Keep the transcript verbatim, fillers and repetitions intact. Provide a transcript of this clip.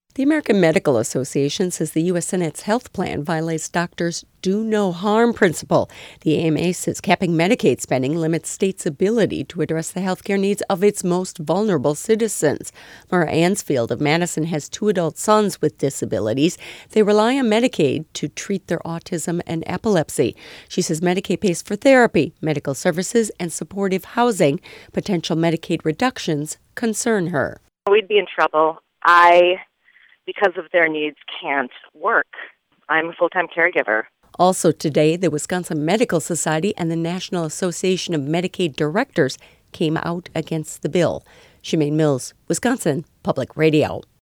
The American Medical Association says the U S. Senate's health plan violates doctors' do no harm principle. The A M A says capping Medicaid spending limits states' ability to address the health care needs of its most vulnerable citizens. Mara Ansfield of Madison has two adult sons with disabilities. They rely on Medicaid to treat their autism and epilepsy. She says Medicaid pays for therapy, medical services, and supportive housing. Potential Medicaid reductions concern her. We'd be in trouble. I... because of their needs, can't work. I'm a full-time caregiver. Also today, the Wisconsin Medical Society and the National Association of Medicaid Directors came out against the bill. Shemaine Mills, Wisconsin Public Radio.